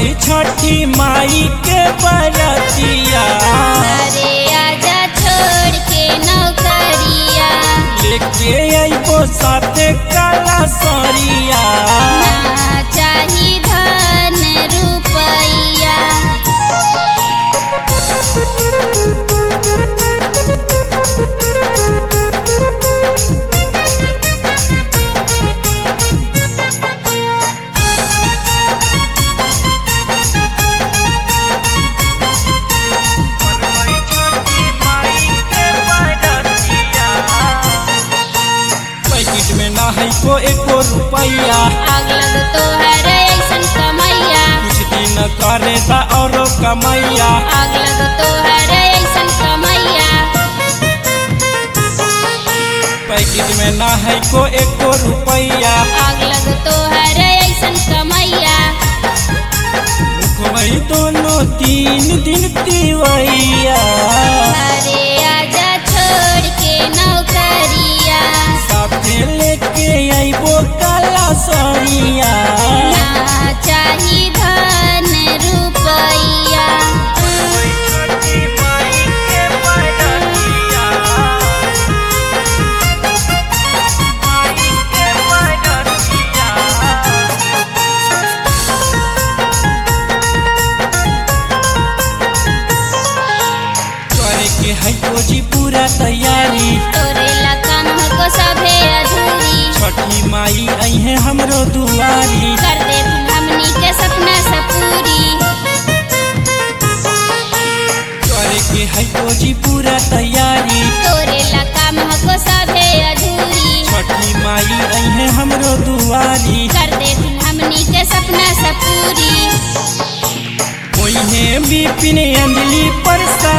करबई छठी माई के बरतिया। अरे आजा छोड़ के नौकरिया, लेके अइबो साथे काला सरिया। ना चाही धन रुपैया। पैकेट में ना है को एको रुपैया, आग लग तोहर ऐसन कमैया। कुछ दिन करे ता औरो कमैया। आग लग तोहर ऐसन कमैया। पैकेट में ना है को एको रुपैया, आग लग तोहर ऐसन कमैया। रुकबई दोनों 3 दिन तिवैया। अरे आजा छोड़ के नौकरिया, साथे लेके अइबो काला सरिया। ना चाही धन रुपैया। करे के है खोजी पूरा तैयारी, तोरे ला काम को सभे अधूरी। छठी माई अइहे हमरो दुआरी। कर दे हमनी के सपना सपूरी। करे के है खोजी पूरा तैयारी, तोरे ला काम को सभे अधूरी। छठी माई अइहे हमरो दुआरी। कर दे हमनी के सपना सपूरी। ओइहे बिपिन अंजलि पर